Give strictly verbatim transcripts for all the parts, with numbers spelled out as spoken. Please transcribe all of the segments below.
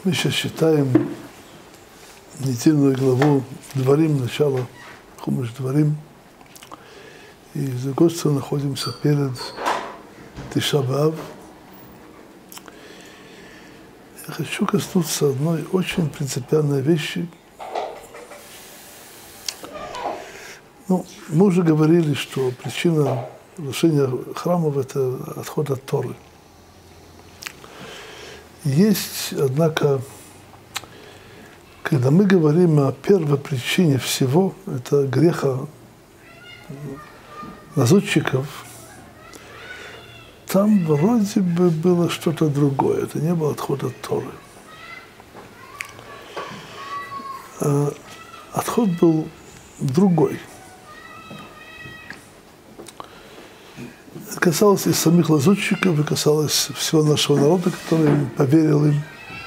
Мы сейчас читаем недельную главу Дворим, начало Хумаш Дворим. И за гостем находимся перед Тиша б'Ав. Я хочу коснуться одной очень принципиальной вещи. Ну, мы уже говорили, что причина разрушения храмов – это отход от Торы. Есть, однако, когда мы говорим о первой причине всего, это греха лазутчиков, там вроде бы было что-то другое, это не было отход от Торы. А отход был другой. Это касалось и самих лазутчиков, и касалось всего нашего народа, который поверил им.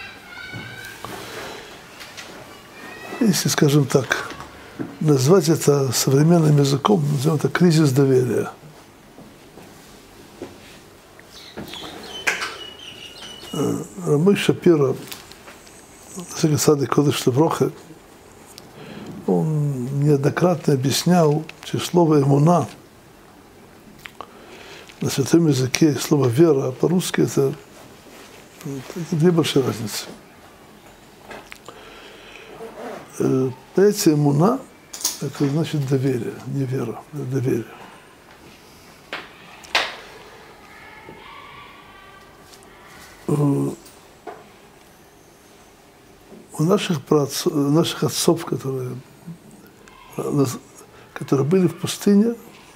Если, скажем так, назвать это современным языком, назовем это кризис доверия. Рамой Шапира, Сагасады Кодеш Левроха, он неоднократно объяснял, что слово «эмуна» на святом языке слово «вера», а по-русски это, это две большие разницы. Понятие «эмуна» – это значит доверие, не вера, это доверие. У наших, праотцов, наших отцов, которые, которые были в пустыне,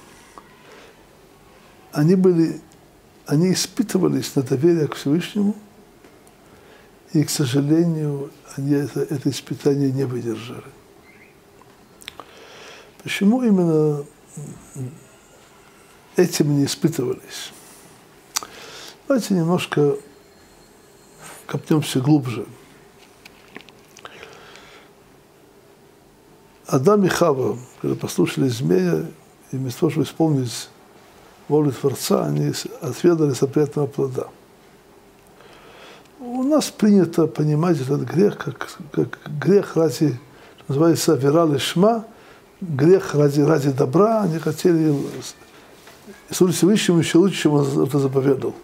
они, были, они испытывались на доверие к Всевышнему, и, к сожалению, они это, это испытание не выдержали. Почему именно этим не испытывались? Давайте немножко копнемся глубже. Адам и Хава, когда послушали змея, и вместо того, чтобы исполнить волю Творца, они отведали запретного плода. У нас принято понимать этот грех как, как грех ради, называется авера лишма, грех ради, ради добра. Они хотели служить Всевышнему еще лучше, чем он это заповедал.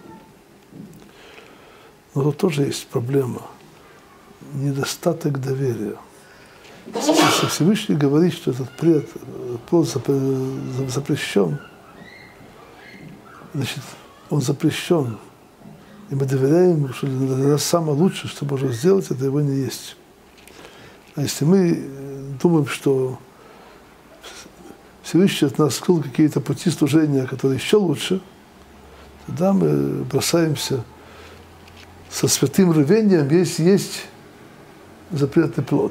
Но тут тоже есть проблема. Недостаток доверия. Если Всевышний говорит, что этот плод запрещен, значит, он запрещен. И мы доверяем ему, что для нас самое лучшее, что можно сделать, это его не есть. А если мы думаем, что Всевышний от нас скрыл какие-то пути служения, которые еще лучше, тогда мы бросаемся со святым рвением, есть, есть запретный плод.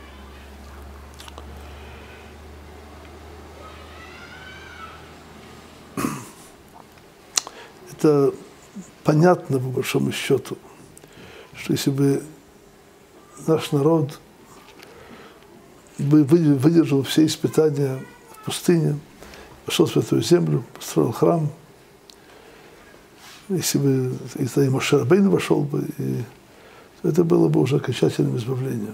Это понятно, по большому счету, что если бы наш народ бы выдержал все испытания в пустыне, пошел в Святую Землю, построил храм, если бы и Моше Рабейну вошел бы, и это было бы уже окончательным избавлением.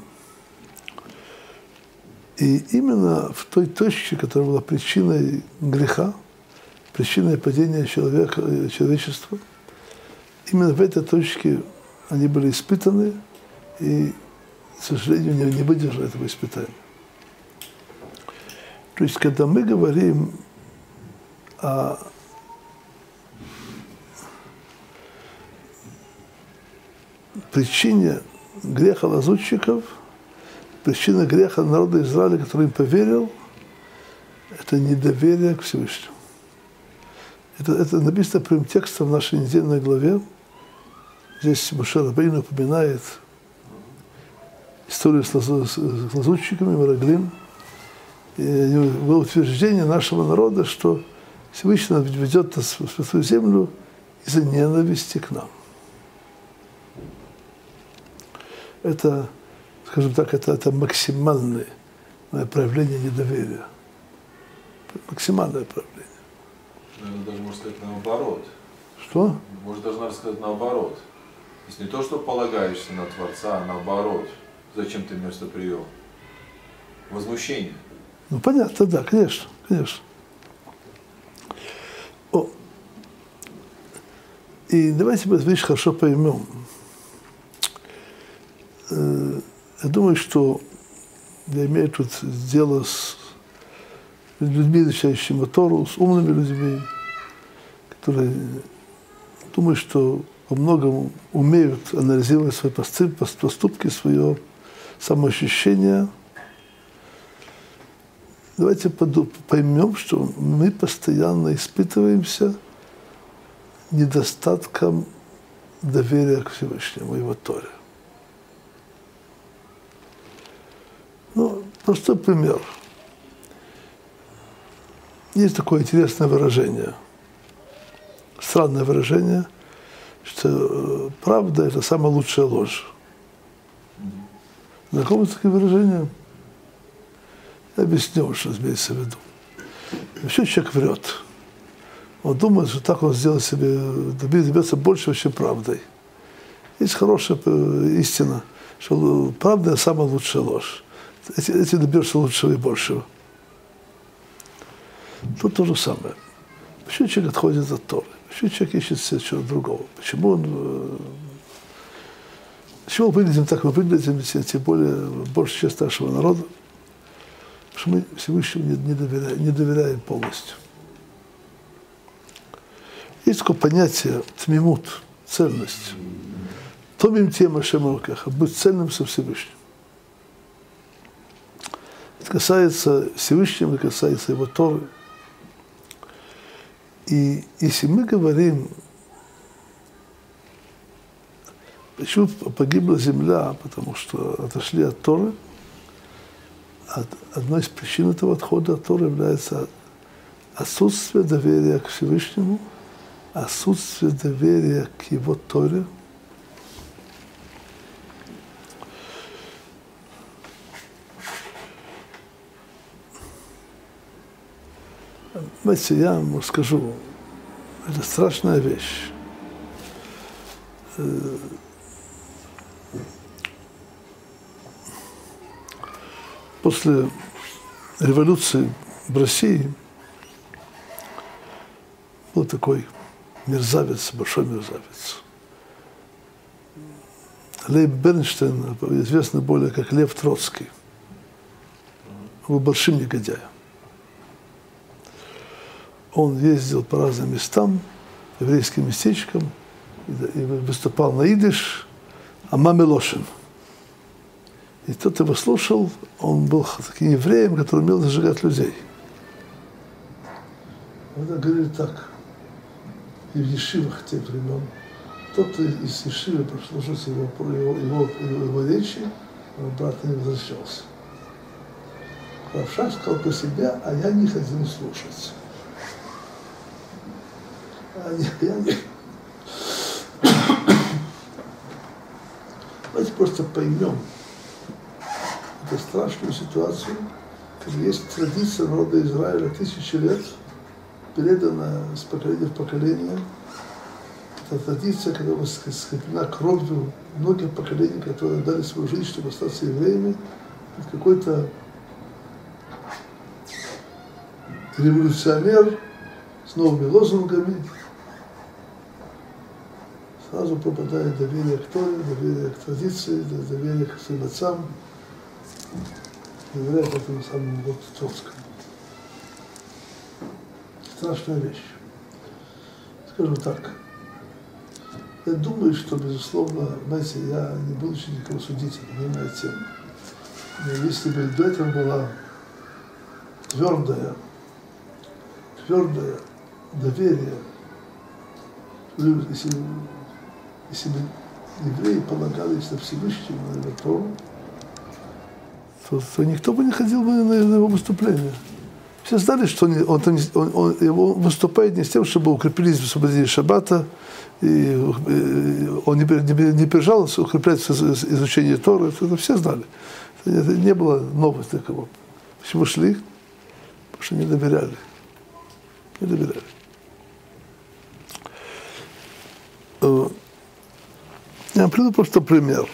И именно в той точке, которая была причиной греха, причиной падения человека, человечества, именно в этой точке они были испытаны и, к сожалению, не, не выдержали этого испытания. То есть, когда мы говорим о причине греха лазутчиков, причина греха народа Израиля, который им поверил, это недоверие к Всевышнему. Это, это написано прямым текстом в нашей недельной главе. Здесь Моше Рабейну упоминает историю с, лазу, с лазутчиками, Мераглим. И было утверждение нашего народа, что Всевышний ведет нас в Святую Землю из-за ненависти к нам. Это, скажем так, это, это максимальное проявление недоверия. Максимальное проявление. Наверное, даже можно сказать наоборот. Что? Может, даже надо сказать наоборот. есть не то, что полагаешься на Творца, а наоборот. Зачем ты место привел? Возмущение. Ну, понятно, да, конечно, конечно. О. И давайте мы эту вещь хорошо поймем. Я думаю, что я имею тут дело с людьми, изучающими Тору, с умными людьми, которые думают, что во многом умеют анализировать свои поступки, свое самоощущение. Давайте поймем, что мы постоянно испытываемся недостатком доверия к Всевышнему и Его Торе. Ну, простой пример. Есть такое интересное выражение, странное выражение, что правда – это самая лучшая ложь. Знакомы с таким выражением? Я объясню, что имеется в виду. Вообще человек врет. Он думает, что так он сделает себе, добьется большего, чем правдой. Есть хорошая истина, что правда – самая лучшая ложь. Эти, эти добьешься лучшего и большего. Тут то же самое. Почему человек отходит от Торы? Почему человек ищет себе чего-то другого? Почему он... Почему мы выглядим так, мы выглядим, тем более большая часть нашего народа? Потому что мы Всевышнему не, не, доверяем, не доверяем полностью. Есть такое понятие тмимут, цельность. Томим тема шемаркаха, быть цельным со Всевышним. Это касается Всевышнего, это касается Его Торы. И если мы говорим, почему погибла земля, потому что отошли от Торы, одной из причин этого отхода от Торы является отсутствие доверия к Всевышнему, отсутствие доверия к Его Торе. Знаете, я вам скажу, это страшная вещь. После революции в России был такой мерзавец, большой мерзавец. Лейб Бернштейн, известный более как Лев Троцкий, был большим негодяем. Он ездил по разным местам, еврейским местечкам, и выступал на идиш, а мамелошин. И тот его слушал, он был таким евреем, который умел зажигать людей. Он говорит так, и в ешивах тех времен, тот из ешивы прослушался его, его, его, его, его речи, он обратно не возвращался. Равшах сказал про себя, а я не хотел слушать. А я, я не... Давайте просто поймем эту страшную ситуацию, когда есть традиция народа Израиля тысячи лет, переданная с поколения в поколение. Это традиция, когда скреплена кровью многих поколений, которые дали свою жизнь, чтобы остаться евреями. Это какой-то революционер с новыми лозунгами. Сразу пропадает доверие к Торе, доверие к традиции, доверие к своим отцам, доверие к этому самому вот Троцкому. Страшная вещь. Скажу так. Я думаю, что, безусловно, знаете, я не будучи никого судить, не моя тема. Но если бы до этого была твердая, твердое доверие, если, если бы евреи полагались на Всевышнего, на его Тору, то, то никто бы не ходил бы на, на его выступление. Все знали, что он, он, он, он, его выступает не с тем, чтобы укрепились в освобождении Шаббата, и, и он не, не, не пережался укреплять изучение Торы, это все знали. Это не было новости для кого. Почему шли? Потому что не доверяли. Не доверяли. Я приведу просто пример.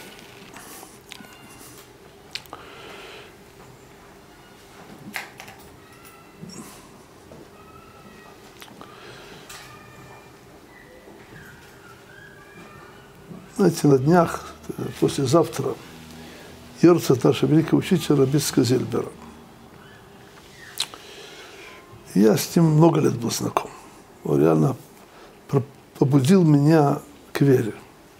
Знаете, на днях, послезавтра, Йорцайт нашего великого учителя Раби Ицхака Зильбера. Я с ним много лет был знаком. Он реально побудил меня к вере.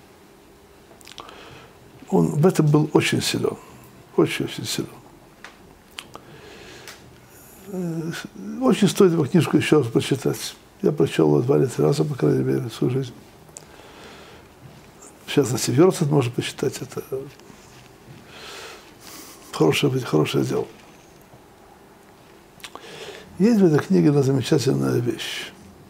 Он в этом был очень силен. Очень-очень силен. Очень стоит его книжку еще раз прочитать. Я прочел ее два или три раза, по крайней мере, в свою жизнь. В частности, в Йорцайт можно почитать. Это хорошее, хорошее дело. Есть в этой книге одна замечательная вещь.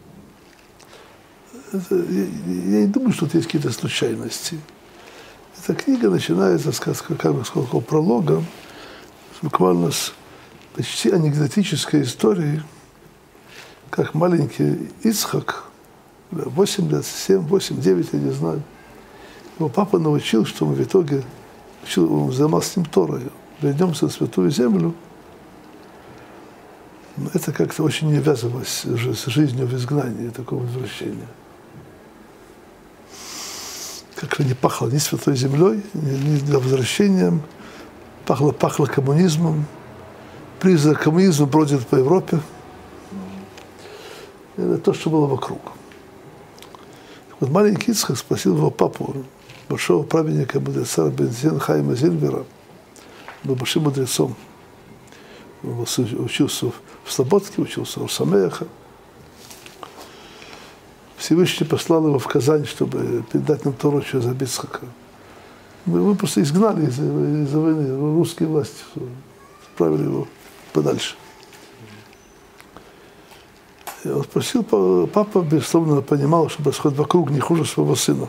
Это, я, я не думаю, что тут есть какие-то случайности. Эта книга начинается с, как бы, с какого пролога, буквально с почти анекдотической истории, как маленький Ицхак, восемь лет, семь, восемь, девять, я не знаю, его папа научил, что мы в итоге, он занимался с ним Торой, вернемся на Святую Землю. Но это как-то очень не вязывалось с жизнью в изгнании, такого возвращения. Как-то не пахло ни Святой Землей, ни, ни возвращением, пахло, пахло коммунизмом. Призрак коммунизма бродит по Европе. Это то, что было вокруг. Вот маленький Ицхак спросил его папу, большого праведника мудреца Рабби Хаима Зильбера, был большим мудрецом. Он учился в Слободке, учился в Самеха. Всевышний послал его в Казань, чтобы передать нам Тору через Раби Ицхака. Мы, мы просто изгнали из-за из войны русские власти, отправили его подальше. И он спросил, папа, безусловно, понимал, что происходит вокруг не хуже своего сына.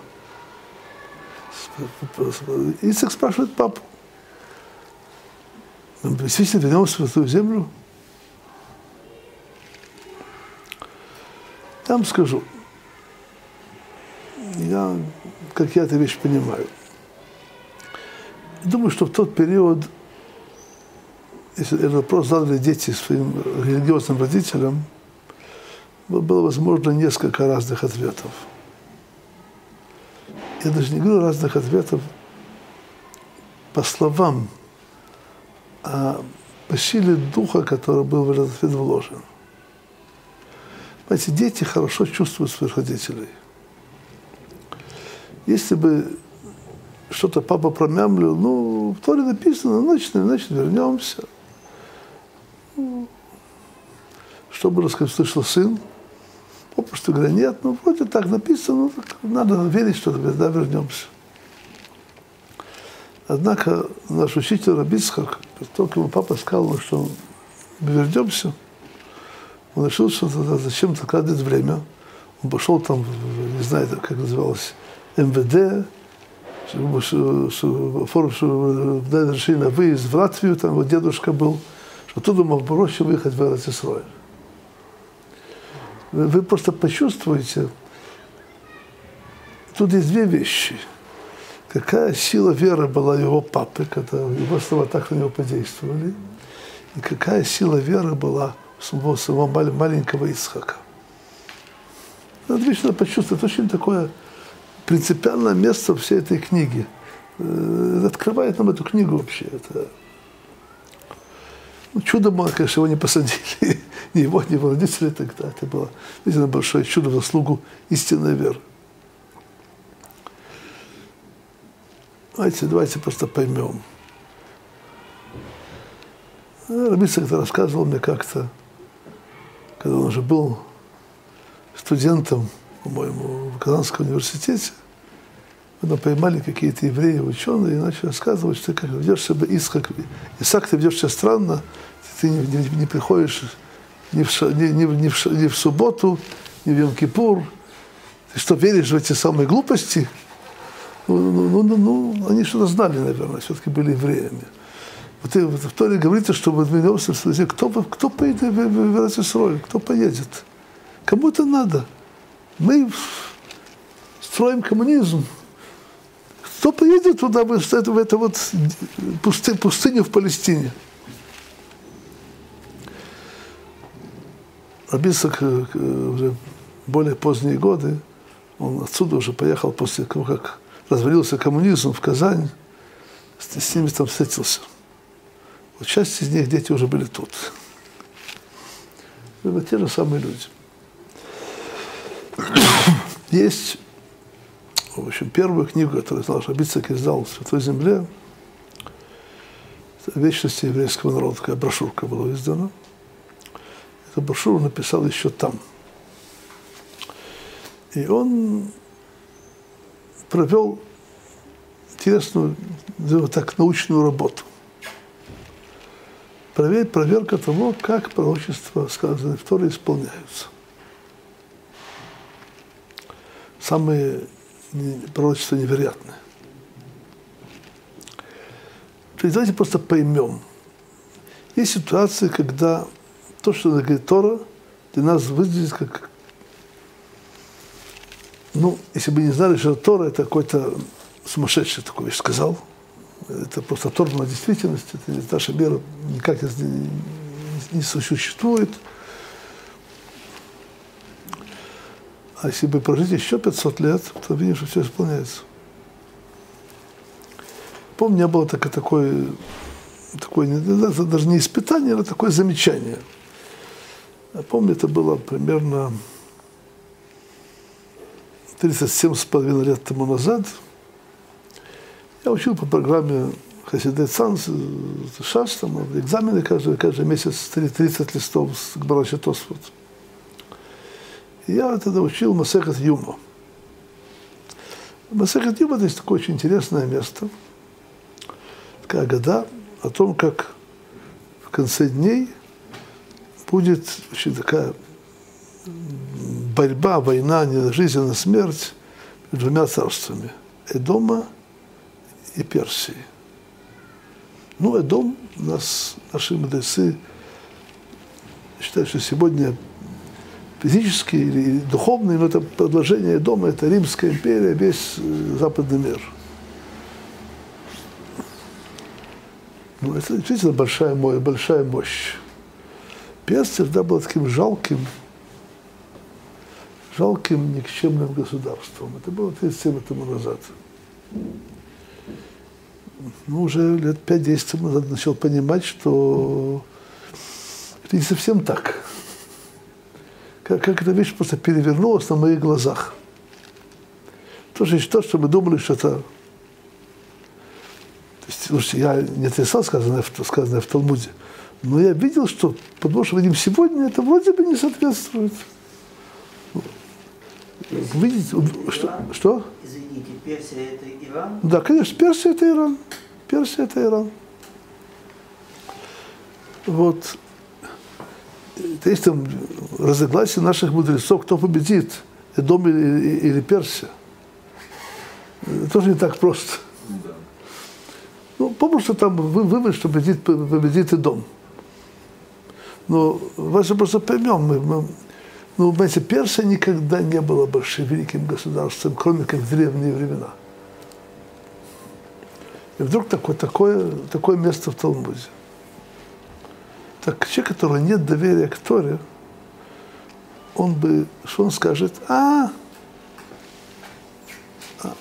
Ицхак спрашивает папу, мы действительно вернемся в Святую Землю? Я вам скажу, я, как я эту вещь понимаю, думаю, что в тот период, если этот вопрос задали дети своим религиозным родителям, было возможно несколько разных ответов. Я даже не говорю разных ответов по словам, а по силе духа, который был в этот ответ вложен. Понимаете, дети хорошо чувствуют своих родителей. Если бы что-то папа промямлил, ну, в Торе написано, значит, значит, вернемся. Что бы слышал сын? Попросту говоря, нет, ну, вроде так написано, ну, так надо верить, что да, вернемся. Однако наш учитель Раби Ицхак, только ему папа сказал, что мы вернемся, он решил, что зачем-то крадет время. Он пошел там, не знаю, как называлось, эм вэ дэ, форум, что дали разрешение на выезд в Латвию, там вот дедушка был, что оттуда мог проще выехать в Эрец-Исроэль. Вы, вы просто почувствуете, тут есть две вещи. Какая сила веры была его папы, когда его слова так на него подействовали, и какая сила веры была у самого, самого маленького Ицхака. Это вещь надо почувствовать. Это очень такое принципиальное место всей этой книги. Это открывает нам эту книгу вообще. Это... Ну, чудо было, конечно, его не посадили. Ни его, ни его родителей тогда. Это было, видимо, большое чудо в заслугу истинной веры. Давайте, давайте просто поймем. Раби Ицхак рассказывал мне как-то, когда он уже был студентом, по-моему, в Казанском университете, когда поймали какие-то евреи, ученые, и начали рассказывать, что ты как ведешь себя Ицхак. Исаак, ты ведешь себя странно, ты не, не, не приходишь ни в, ни, ни, ни, в, ни в субботу, ни в Йом-Кипур. Ты что, веришь в эти самые глупости? Ну, ну, ну, ну, они что-то знали, наверное, все-таки были евреями. Вот и в Торе говорится, что мы вернемся в Святую Землю. Кто, кто поедет в Эрец-Исроэль? Кто поедет? Кому это надо? Мы строим коммунизм. кто поедет туда, в эту, в эту вот пустыню, пустыню в Палестине? Рабби Ицхак уже более поздние годы, он отсюда уже поехал после того, как развалился коммунизм в Казань, с, с ними там встретился. Вот часть из них, дети уже были тут. Это те же самые люди. Есть, в общем, первую книгу, которую Рабби Ицхак издал в Святой Земле, о вечности еврейского народа, такая брошюрка была издана. Эту брошюру написал еще там. И он провел интересную, так, научную работу. Проверь, проверка того, как пророчества, сказанные в Торе, исполняются. Самые пророчества невероятные. То есть давайте просто поймем. Есть ситуации, когда то, что говорит Тора, для нас выглядит как... Ну, если бы не знали, что Тора, это какой-то сумасшедший такой вещь сказал. Это просто оторванная действительность. Это наша вера никак не, не существует. А если бы прожить еще пятьсот лет, то видишь, что все исполняется. Помню, у меня было такое, такое, такое даже не испытание, а такое замечание. Я помню, это было примерно тридцать семь с половиной лет тому назад. Я учил по программе Хасидей Цанс, ШАС, там экзамены каждый, каждый месяц, тридцать листов с Гмара Тосфот. И я тогда учил Масехет Юма. Масехет Юма — это такое очень интересное место, такая года о том, как в конце дней будет очень такая борьба, война, не на жизнь, а на смерть между двумя царствами – Эдома и Персии. Ну, Эдом, нас, наши мудрецы считают, что сегодня физически или духовный, но это продолжение Эдома, это Римская империя, весь западный мир. Ну, это действительно большая, большая мощь. Персия всегда была таким жалким, жалким, никчемным государством. Это было тридцать семь лет тому назад. Ну, уже лет пять-десять назад начал понимать, что это не совсем так. Как, как эта вещь просто перевернулась на моих глазах. Тоже то, что мы думали, что это... То есть, слушайте, я не отрицал сказанное, сказанное в Талмуде, но я видел, что потому что мы видим сегодня, это вроде бы не соответствует. Видите, что, что? Извините, Персия — это Иран? Да, конечно, Персия — это Иран. Персия — это Иран. Вот. Есть там разногласия наших мудрецов, кто победит, Эдом или, или Персия. Это тоже не так просто. Да. Ну, помню, что там вывод, что победит, победит Эдом. Но важно просто поймем, мы, мы, ну, понимаете, Персия никогда не была большим великим государством, кроме как в древние времена. И вдруг такое, такое, такое место в Талмуде. Так человек, которого нет доверия к Торе, он бы, что он скажет? А, а.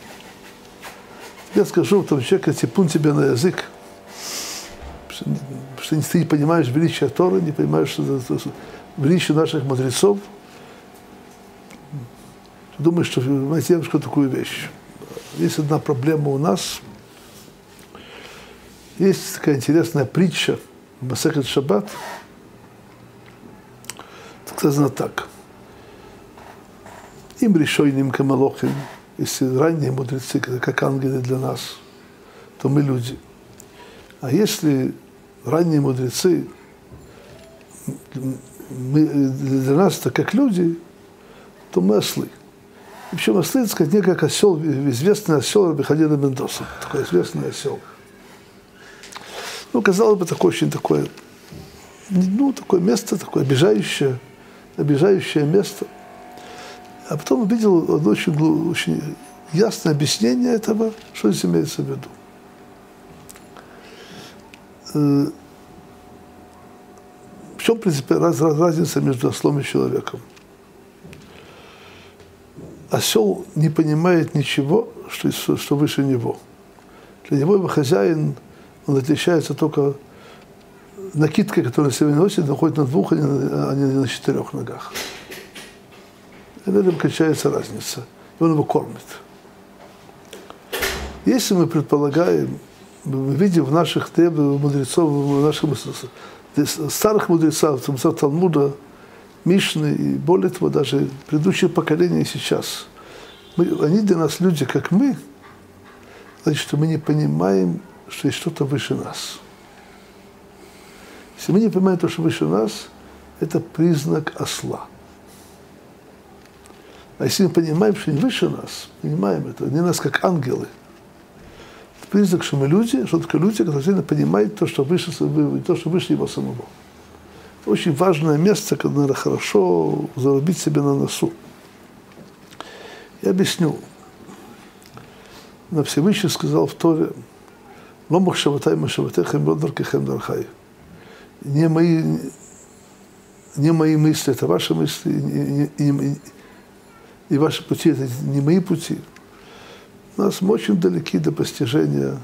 Я скажу тому человеку, типун тебе на язык, что, что ты не понимаешь величия Торы, не понимаешь что, величие наших мудрецов. Думаешь, что, знаете, я скажу такую вещь. Есть одна проблема у нас. Есть такая интересная притча в Масехет Шаббат. Сказано так. Им решойним камалохим, если ранние мудрецы, как ангелы для нас, то мы люди. А если ранние мудрецы мы, для нас это как люди, то мы ослы. Причем ослы, так сказать, не как осел, известный осел Рабби бен Доса, такой известный осел. Ну, казалось бы, такое очень такое, ну, такое место, такое обижающее, обижающее место. А потом увидел одну очень, очень ясное объяснение этого, что здесь имеется в виду. В чем, в принципе, раз, раз, разница между ослом и человеком? Осел не понимает ничего, что, что выше него. Для него его хозяин, он отличается только накидкой, которую он себе носит, находит на двух, а не на, а не на четырех ногах. И в этом кончается разница. И он его кормит. Если мы предполагаем, мы видим в наших древних мудрецов, в наших старых мудрецов, Талмуда, Мишны и более того, даже предыдущие поколения сейчас, мы, они для нас люди, как мы, значит, что мы не понимаем, что есть что-то выше нас. Если мы не понимаем то, что выше нас, это признак осла. А если мы понимаем, что не выше нас, понимаем это, они нас как ангелы, это признак, что мы люди, что такое люди, которые понимают то, что выше, то, что выше его самого. Это очень важное место, когда надо хорошо зарубить себе на носу. Я объясню. На Всевышний сказал в Торе: «Ломах шаватай машаватехем лодаркехем дархай». Не мои, не мои мысли, это ваши мысли, и, и, и, и ваши пути, это не мои пути. У нас мы очень далеки до постижения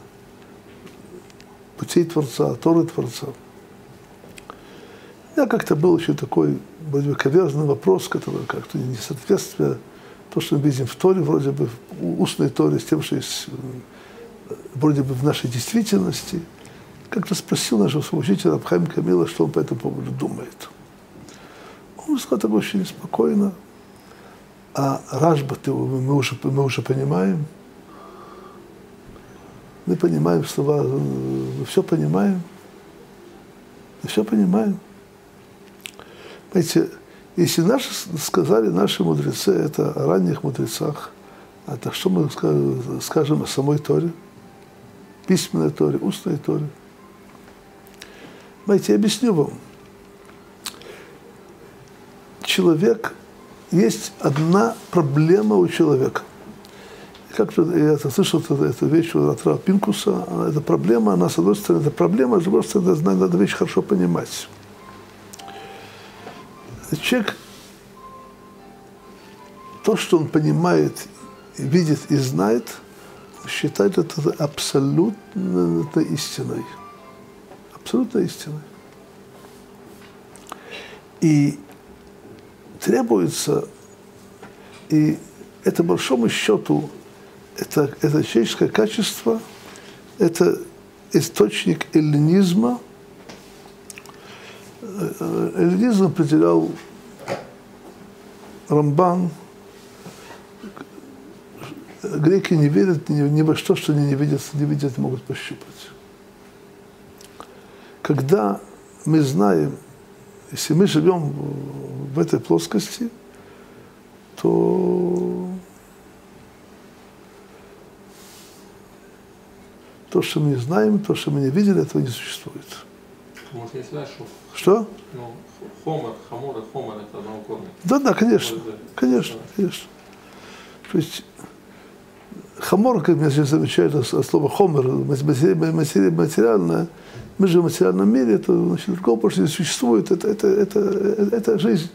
путей Творца, Торы Творца. У меня как-то был еще такой вроде бы каверзный вопрос, который как-то не соответствует то, что мы видим в Торе, вроде бы в устной Торе, с тем, что есть вроде бы в нашей действительности. Как-то спросил нашего учителя Рав Хаим Камила, что он по этому поводу думает. Он сказал так очень спокойно: а Рашба мы уже, мы уже понимаем. Мы понимаем слова, мы все понимаем. Мы все понимаем. Понимаете, если наши, сказали наши мудрецы, это о ранних мудрецах, а так что мы скажем о самой Торе? Письменной Торе, устной Торе. Понимаете, я объясню вам. Человек, есть одна проблема у человека. Как-то я слышал эту, эту вещь от Рава Пинкуса. Эта проблема, она, с одной стороны, это проблема, а с другой стороны, надо вещь хорошо понимать. Человек, то, что он понимает, видит и знает, считает это абсолютно истиной. Абсолютно истиной. И требуется, и это, по большому счету, это, это человеческое качество, это источник эллинизма. Эллинизм определял Рамбан. Греки не верят ни, ни во что, что они не видят, не видят, могут пощупать. Когда мы знаем, если мы живем в этой плоскости, то то, что мы не знаем, то, что мы не видели, этого не существует. Может, есть дальше? Что? Ну, хомер, хамор и хомер — это одного корня. Да, да, конечно, конечно, конечно. То есть хамор, как меня здесь замечают, от слова хомер, материальное, мы же в материальном мире, это, значит, другого больше не существует, это, это, это, это жизнь.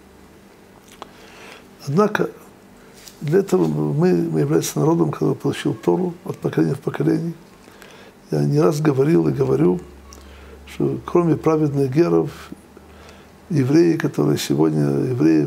Однако для этого мы, мы являемся народом, который получил Тору от поколения в поколение. Я не раз говорил и говорю, что кроме праведных геров, евреи, которые сегодня евреи,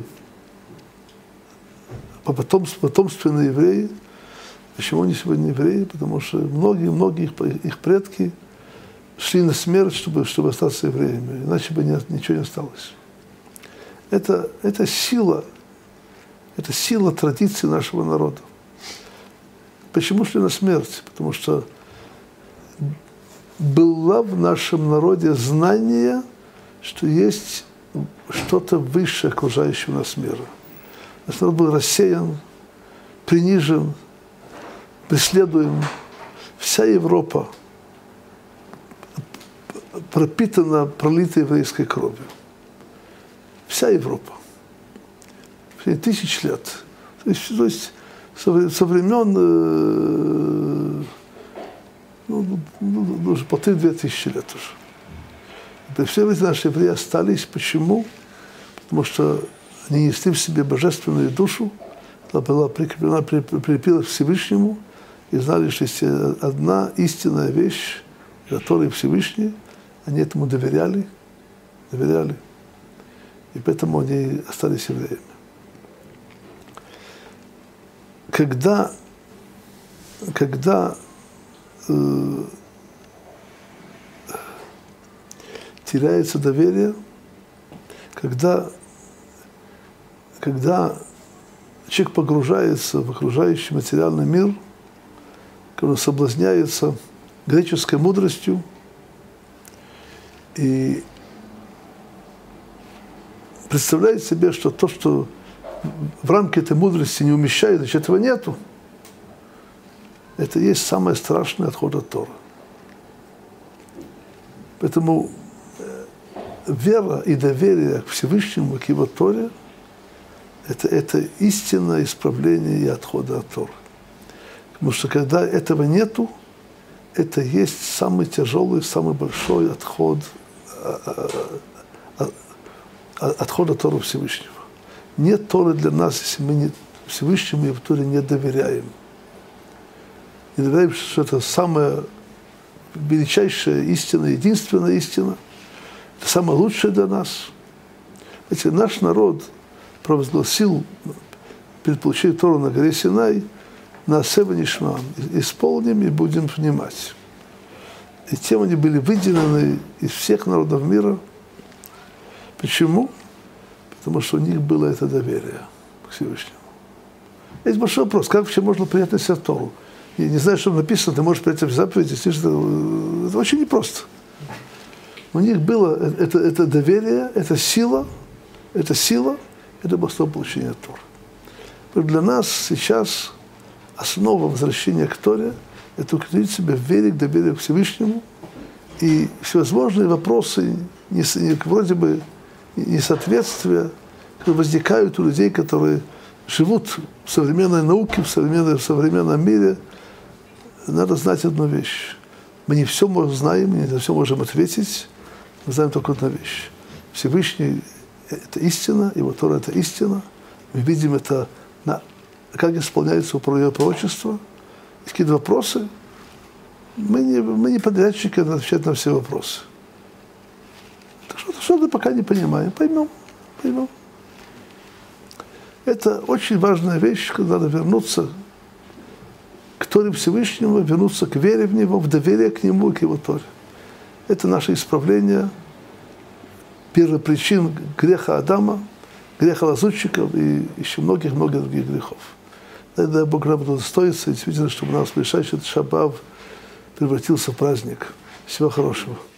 потомств, потомственные евреи, почему они сегодня евреи? Потому что многие-многие их, их предки шли на смерть, чтобы, чтобы остаться евреями, иначе бы не, ничего не осталось. Это, это сила, это сила традиции нашего народа. Почему шли на смерть? Потому что было в нашем народе знание, что есть что-то выше окружающего нас мира. Наш народ был рассеян, принижен, преследуем. Вся Европа пропитана пролитой еврейской кровью. Вся Европа. Тысяч лет. То есть, то есть со, со времен э, ну, ну, уже по три-две тысячи лет уже. И все эти наши евреи остались. Почему? Потому что они несли в себе божественную душу, она была прикреплена, прилепилась к Всевышнему, и знали, что есть одна истинная вещь, которой Всевышний, они этому доверяли, доверяли. И поэтому они остались евреями. Когда, когда э, теряется доверие, когда, когда человек погружается в окружающий материальный мир, когда он соблазняется греческой мудростью и представляет себе, что то, что в рамки этой мудрости не умещает, значит, этого нету. Это и есть самое страшное отход от Торы. Поэтому вера и доверие к Всевышнему, к Его Торе, это, это истинное исправление и отхода от Торы. Потому что когда этого нету, это есть самый тяжелый, самый большой отход, отход от Торы Всевышнего. Нет Торы для нас, если мы не, Всевышнему и в Торе не доверяем. Не доверяем, что это самая величайшая истина, единственная истина, это самое лучшее для нас. Знаете, наш народ провозгласил перед получением Торы на горе Синай на Асева Нишмам. Исполним и будем внимать. И тем они были выделены из всех народов мира. Почему? Потому что у них было это доверие к Всевышнему. Есть большой вопрос, как вообще можно принять на себя Тору? Я не знаю, что написано, ты можешь принять заповеди, это, это очень непросто. У них было это, это доверие, это сила, это сила, это было получение Торы. Для нас сейчас основа возвращения к Торе – это укрепить себя в вере, к доверию к Всевышнему, и всевозможные вопросы, не, не, вроде бы несоответствия, которые возникают у людей, которые живут в современной науке, в современном, в современном мире. Надо знать одну вещь. Мы не все знаем, мы не на все можем ответить, мы знаем только одну вещь. Всевышний – это истина, Его Тора – это истина. Мы видим это, на, как исполняется Его пророчество. Есть какие-то вопросы, мы не, мы не подрядчики отвечать на все вопросы. Что-то, что-то пока не понимаем. Поймем, поймем. Это очень важная вещь, когда надо вернуться к Торе Всевышнему, вернуться к вере в Него, в доверие к Нему и к Его Торе. Это наше исправление первопричин греха Адама, греха лазутчиков и еще многих-многих других грехов. Дай, дай Бог нам удостоится, и действительно, чтобы у нас ближайший шаббат превратился в праздник. Всего хорошего.